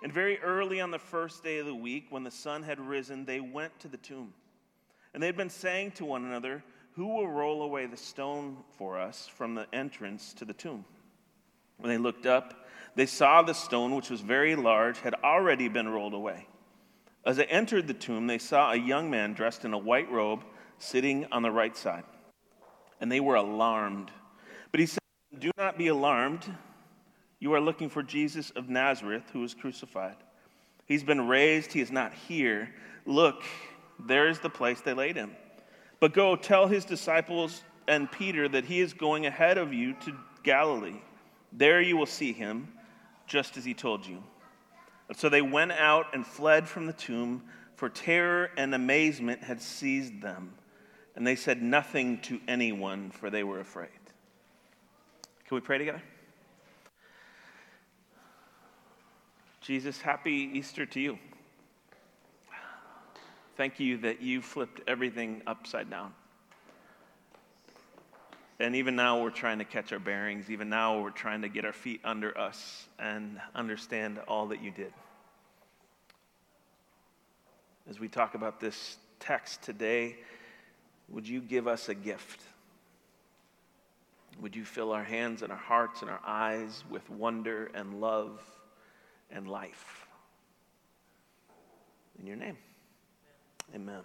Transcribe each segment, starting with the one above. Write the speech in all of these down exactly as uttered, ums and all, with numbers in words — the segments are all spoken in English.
And very early on the first day of the week, when the sun had risen, they went to the tomb. And they had been saying to one another, "Who will roll away the stone for us from the entrance to the tomb?" When they looked up, they saw the stone, which was very large, had already been rolled away. As they entered the tomb, they saw a young man dressed in a white robe sitting on the right side. And they were alarmed. But he said, "Do not be alarmed. You are looking for Jesus of Nazareth, who was crucified. He's been raised. He is not here. Look, there is the place they laid him. But go tell his disciples and Peter that he is going ahead of you to Galilee. There you will see him, just as he told you." And so they went out and fled from the tomb, for terror and amazement had seized them. And they said nothing to anyone, for they were afraid. Can we pray together? Jesus, happy Easter to you. Thank you that you flipped everything upside down. And even now we're trying to catch our bearings. Even now we're trying to get our feet under us and understand all that you did. As we talk about this text today, would you give us a gift? Would you fill our hands and our hearts and our eyes with wonder and love and life? In your name, amen.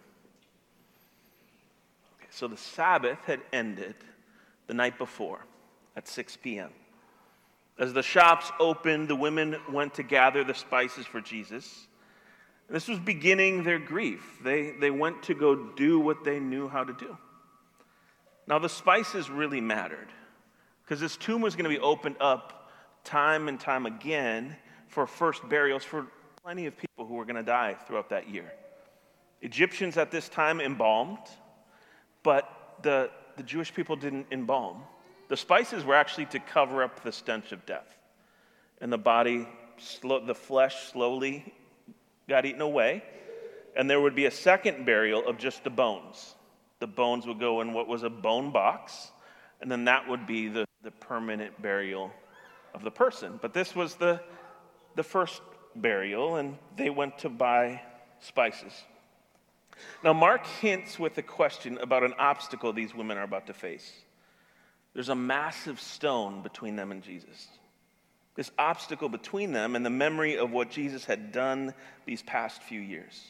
Okay, so the Sabbath had ended the night before at six p.m. As the shops opened, the women went to gather the spices for Jesus. And this was beginning their grief. They, they went to go do what they knew how to do. Now, the spices really mattered, because this tomb was going to be opened up time and time again for first burials for plenty of people who were going to die throughout that year. Egyptians at this time embalmed, but the, the Jewish people didn't embalm. The spices were actually to cover up the stench of death. And the body, slow, the flesh slowly got eaten away, and there would be a second burial of just the bones. The bones would go in what was a bone box, and then that would be the, the permanent burial of the person. But this was the, the first burial, and they went to buy spices. Now, Mark hints with a question about an obstacle these women are about to face. There's a massive stone between them and Jesus. This obstacle between them and the memory of what Jesus had done these past few years.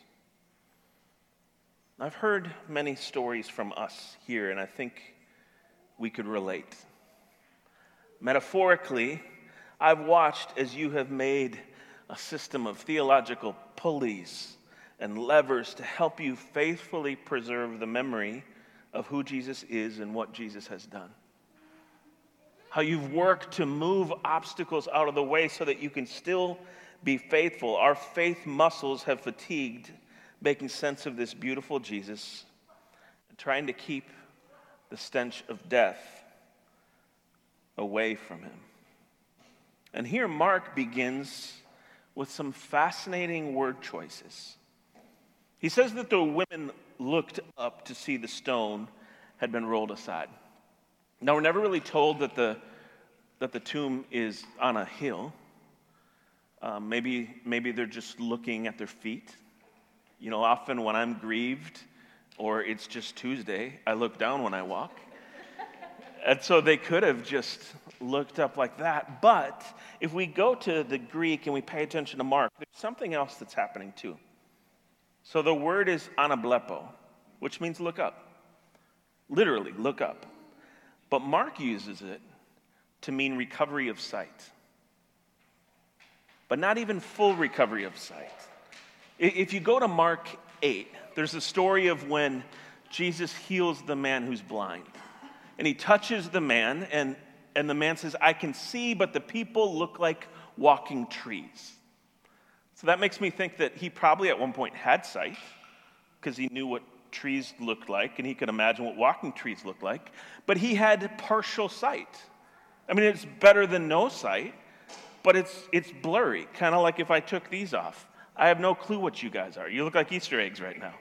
I've heard many stories from us here, and I think we could relate. Metaphorically, I've watched as you have made a system of theological pulleys and levers to help you faithfully preserve the memory of who Jesus is and what Jesus has done. How you've worked to move obstacles out of the way so that you can still be faithful. Our faith muscles have fatigued making sense of this beautiful Jesus and trying to keep the stench of death away from him. And here Mark begins with some fascinating word choices. He says that the women looked up to see the stone had been rolled aside. Now, we're never really told that the that the tomb is on a hill. Um, maybe maybe they're just looking at their feet. You know, often when I'm grieved or it's just Tuesday, I look down when I walk. And so they could have just looked up like that. But if we go to the Greek and we pay attention to Mark, there's something else that's happening too. So the word is anablepo, which means look up. Literally, look up. But Mark uses it to mean recovery of sight. But not even full recovery of sight. If you go to Mark eight, there's a story of when Jesus heals the man who's blind. And he touches the man, and, and the man says, "I can see, but the people look like walking trees." So that makes me think that he probably at one point had sight, because he knew what trees looked like, and he could imagine what walking trees looked like. But he had partial sight. I mean, it's better than no sight, but it's it's blurry, kind of like if I took these off. I have no clue what you guys are. You look like Easter eggs right now.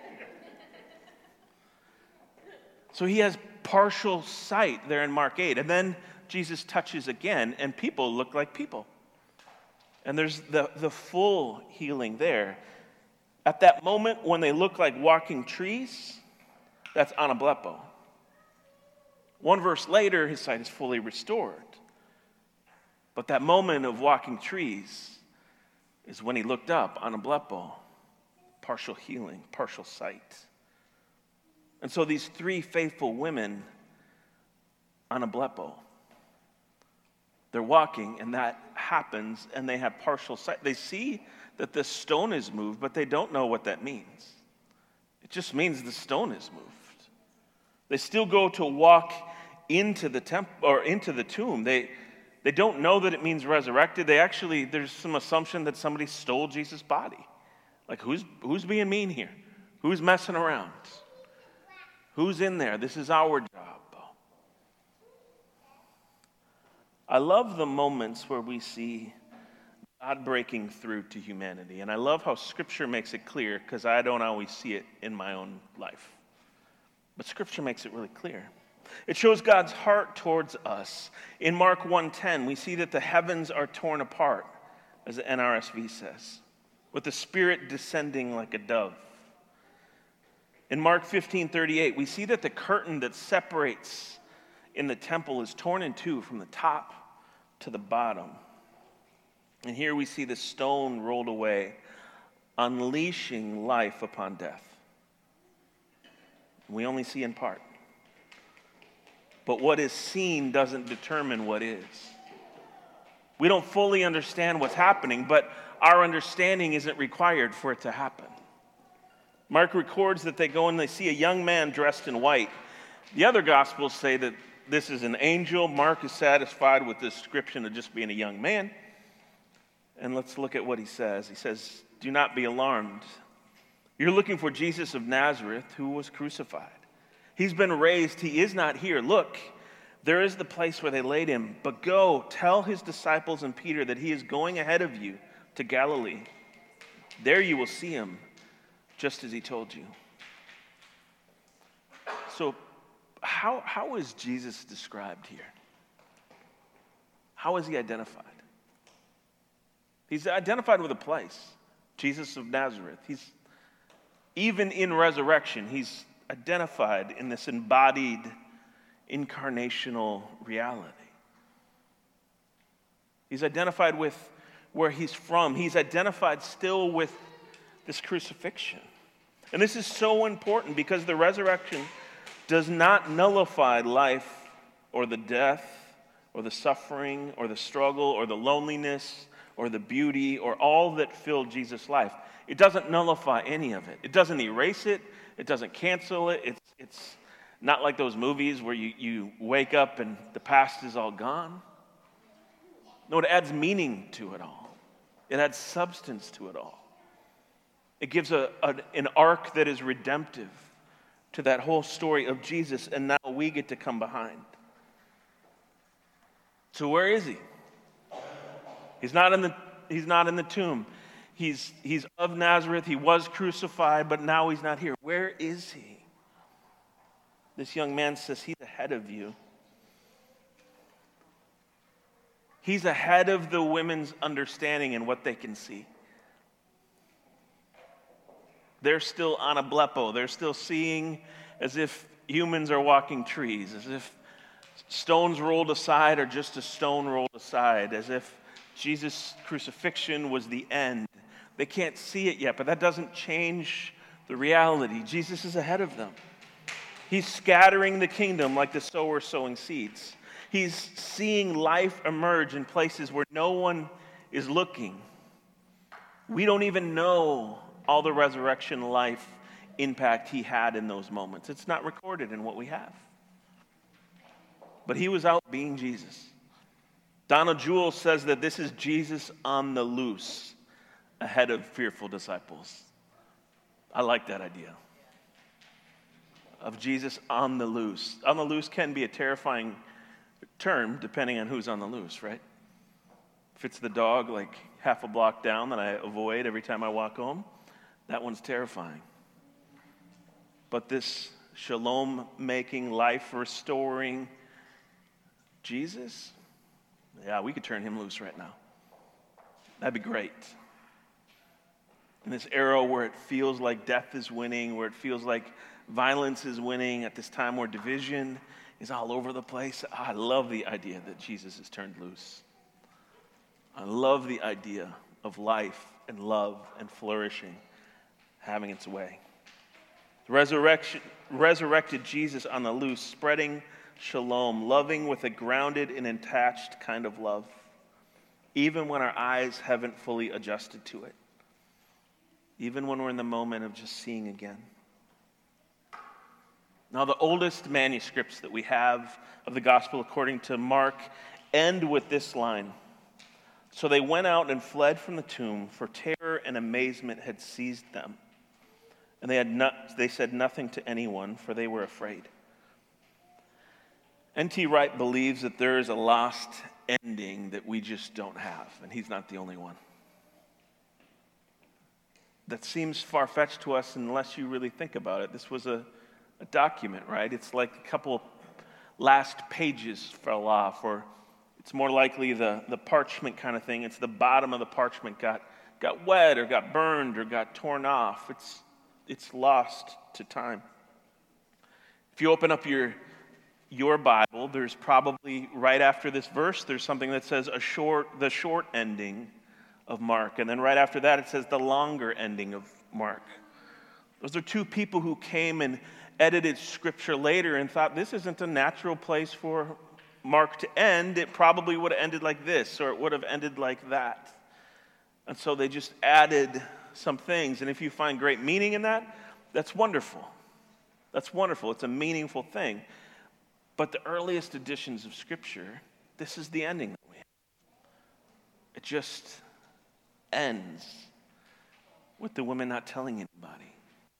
So he has partial sight there in Mark eight. And then Jesus touches again, and people look like people. And there's the, the full healing there. At that moment when they look like walking trees, that's anablepo. One verse later, his sight is fully restored. But that moment of walking trees is when he looked up, anablepo, partial healing, partial sight. And so these three faithful women, anablepo, they're walking, and that happens, and they have partial sight. They see that the stone is moved, but they don't know what that means. It just means the stone is moved. They still go to walk into the temple or into the tomb. They they don't know that it means resurrected. They actually, there's some assumption that somebody stole Jesus' body. Like, who's who's being mean here? Who's messing around? Who's in there? This is our job. I love the moments where we see God breaking through to humanity. And I love how Scripture makes it clear, because I don't always see it in my own life. But Scripture makes it really clear. It shows God's heart towards us. In Mark one ten, we see that the heavens are torn apart, as the N R S V says, with the Spirit descending like a dove. In Mark fifteen thirty-eight, we see that the curtain that separates in the temple is torn in two from the top to the bottom. And here we see the stone rolled away, unleashing life upon death. We only see in part. But what is seen doesn't determine what is. We don't fully understand what's happening, but our understanding isn't required for it to happen. Mark records that they go and they see a young man dressed in white. The other Gospels say that this is an angel. Mark is satisfied with the description of just being a young man. And let's look at what he says. He says, "Do not be alarmed. You're looking for Jesus of Nazareth, who was crucified. He's been raised. He is not here. Look, there is the place where they laid him. But go, tell his disciples and Peter that he is going ahead of you to Galilee. There you will see him, just as he told you." So, how, how is Jesus described here? How is he identified? He's identified with a place, Jesus of Nazareth. He's, even in resurrection, he's identified in this embodied, incarnational reality. He's identified with where he's from. He's identified still with this crucifixion. And this is so important because the resurrection does not nullify life or the death or the suffering or the struggle or the loneliness or the beauty or all that filled Jesus' life. It doesn't nullify any of it. It doesn't erase it. It doesn't cancel it. It's, it's not like those movies where you, you wake up and the past is all gone. No, it adds meaning to it all. It adds substance to it all. It gives a, a, an arc that is redemptive to that whole story of Jesus, and now we get to come behind. So where is he? He's not in the, he's not in the tomb. He's, he's of Nazareth. He was crucified, but now he's not here. Where is he? This young man says he's ahead of you. He's ahead of the women's understanding and what they can see. They're still anablepo. They're still seeing as if humans are walking trees, as if stones rolled aside are just a stone rolled aside, as if Jesus' crucifixion was the end. They can't see it yet, but that doesn't change the reality. Jesus is ahead of them. He's scattering the kingdom like the sower sowing seeds. He's seeing life emerge in places where no one is looking. We don't even know all the resurrection life impact he had in those moments. It's not recorded in what we have. But he was out being Jesus. Donald Jewell says that this is Jesus on the loose ahead of fearful disciples. I like that idea of Jesus on the loose. On the loose can be a terrifying term depending on who's on the loose, right? If it's the dog like half a block down that I avoid every time I walk home, that one's terrifying. But this shalom-making, life-restoring Jesus, yeah, we could turn him loose right now. That'd be great. In this era where it feels like death is winning, where it feels like violence is winning, at this time where division is all over the place, I love the idea that Jesus is turned loose. I love the idea of life and love and flourishing having its way. The resurrection, resurrected Jesus on the loose, spreading shalom, loving with a grounded and attached kind of love, even when our eyes haven't fully adjusted to it, even when we're in the moment of just seeing again. Now, the oldest manuscripts that we have of the gospel according to Mark end with this line. So they went out and fled from the tomb, for terror and amazement had seized them. And they had not, they said nothing to anyone, for they were afraid. N T Wright believes that there is a lost ending that we just don't have, and he's not the only one. That seems far-fetched to us unless you really think about it. This was a, a document, right? It's like a couple last pages fell off, or it's more likely the, the parchment kind of thing. It's the bottom of the parchment got, got wet or got burned or got torn off. It's, it's lost to time. If you open up your, your Bible, there's probably right after this verse, there's something that says a short, the short ending of Mark. And then right after that, it says the longer ending of Mark. Those are two people who came and edited scripture later and thought this isn't a natural place for Mark to end. It probably would have ended like this, or it would have ended like that. And so they just added some things. And if you find great meaning in that, that's wonderful. That's wonderful. It's a meaningful thing. But the earliest editions of scripture, this is the ending that we have. It just ends with the women not telling anybody.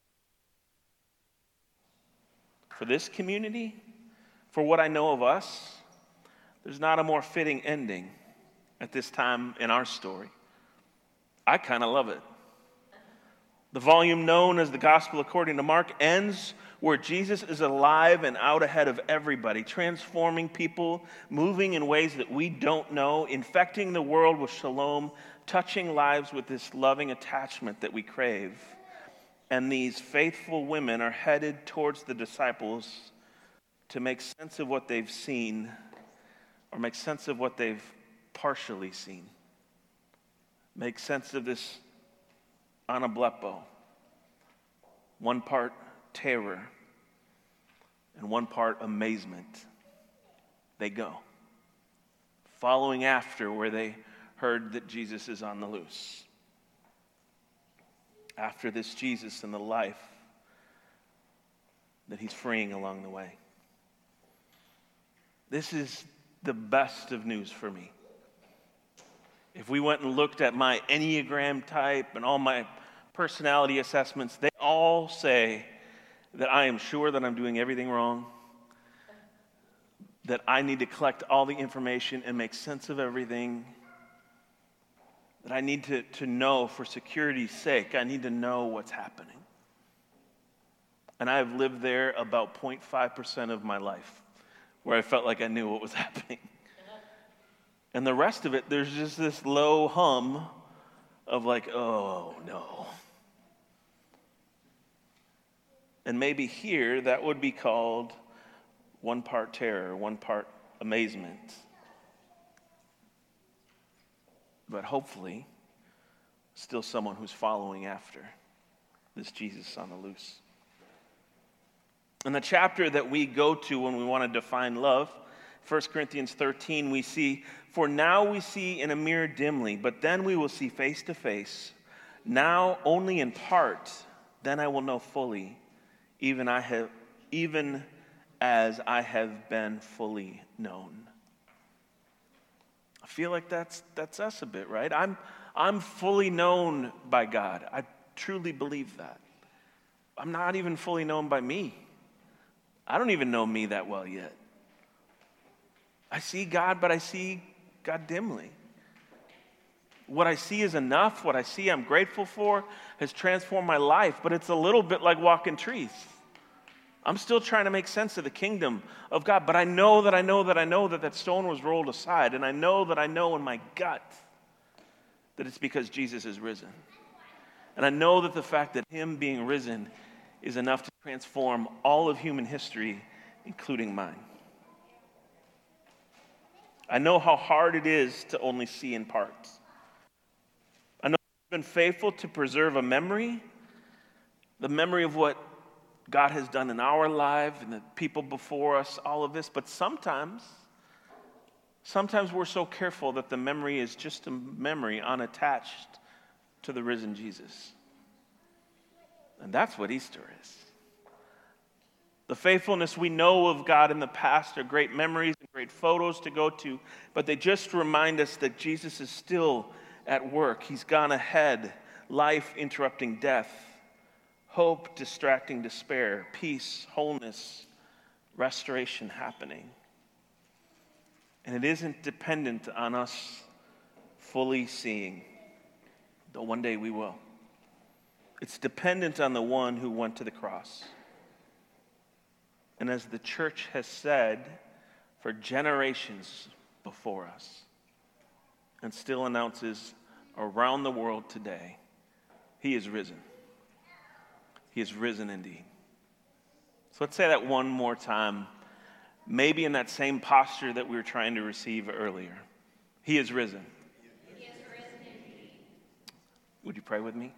For this community, for what I know of us, there's not a more fitting ending at this time in our story. I kind of love it. The volume known as the Gospel According to Mark ends where Jesus is alive and out ahead of everybody, transforming people, moving in ways that we don't know, infecting the world with shalom, touching lives with this loving attachment that we crave. And these faithful women are headed towards the disciples to make sense of what they've seen, or make sense of what they've partially seen. Make sense of this anablepo. One part terror and one part amazement. They go, following after where they heard that Jesus is on the loose. After this Jesus and the life that he's freeing along the way. This is the best of news for me. If we went and looked at my Enneagram type and all my personality assessments, they all say that I am sure that I'm doing everything wrong, that I need to collect all the information and make sense of everything, that I need to, to know for security's sake, I need to know what's happening. And I have lived there about zero point five percent of my life, where I felt like I knew what was happening. And the rest of it, there's just this low hum of like, oh no. And maybe here, that would be called one part terror, one part amazement. But hopefully, still someone who's following after this Jesus on the loose. In the chapter that we go to when we want to define love, First Corinthians thirteen, we see, for now we see in a mirror dimly, but then we will see face to face. Now only in part, then I will know fully, even I have, even as I have been fully known. I feel like that's that's us a bit, right? I'm I'm fully known by God. I truly believe that. I'm not even fully known by me. I don't even know me that well yet. I see God, but I see God dimly. What I see is enough. What I see I'm grateful for has transformed my life, but it's a little bit like walking trees. I'm still trying to make sense of the kingdom of God, but I know that I know that I know that that stone was rolled aside, and I know that I know in my gut that it's because Jesus is risen. And I know that the fact that him being risen is enough to transform all of human history, including mine. I know how hard it is to only see in parts. I know he's been faithful to preserve a memory, the memory of what God has done in our life and the people before us, all of this. But sometimes, sometimes we're so careful that the memory is just a memory unattached to the risen Jesus. And that's what Easter is. The faithfulness we know of God in the past are great memories and great photos to go to, but they just remind us that Jesus is still at work. He's gone ahead, life interrupting death, hope distracting despair, peace, wholeness, restoration happening. And it isn't dependent on us fully seeing, though one day we will. It's dependent on the one who went to the cross. And as the church has said for generations before us, and still announces around the world today, he is risen. He is risen indeed. So let's say that one more time, maybe in that same posture that we were trying to receive earlier. He is risen. He is risen indeed. Would you pray with me?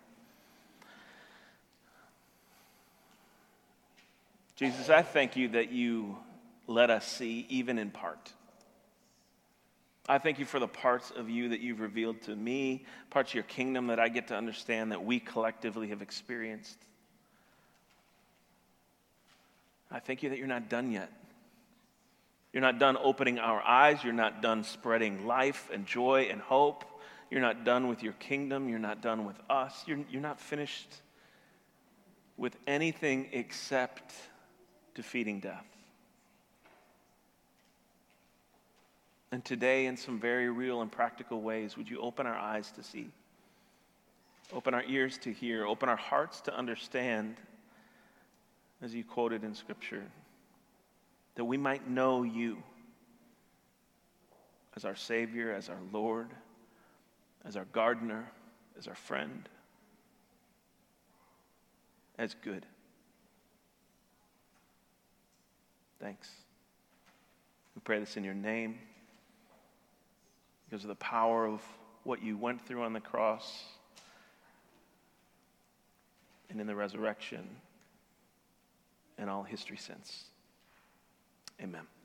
Jesus, I thank you that you let us see even in part. I thank you for the parts of you that you've revealed to me, parts of your kingdom that I get to understand that we collectively have experienced. I thank you that you're not done yet. You're not done opening our eyes. You're not done spreading life and joy and hope. You're not done with your kingdom. You're not done with us. You're, you're not finished with anything except defeating death. And today, in some very real and practical ways, would you open our eyes to see, open our ears to hear, open our hearts to understand, as you quoted in Scripture, that we might know you as our Savior, as our Lord, as our gardener, as our friend, as good. Thanks. We pray this in your name because of the power of what you went through on the cross and in the resurrection and all history since. Amen.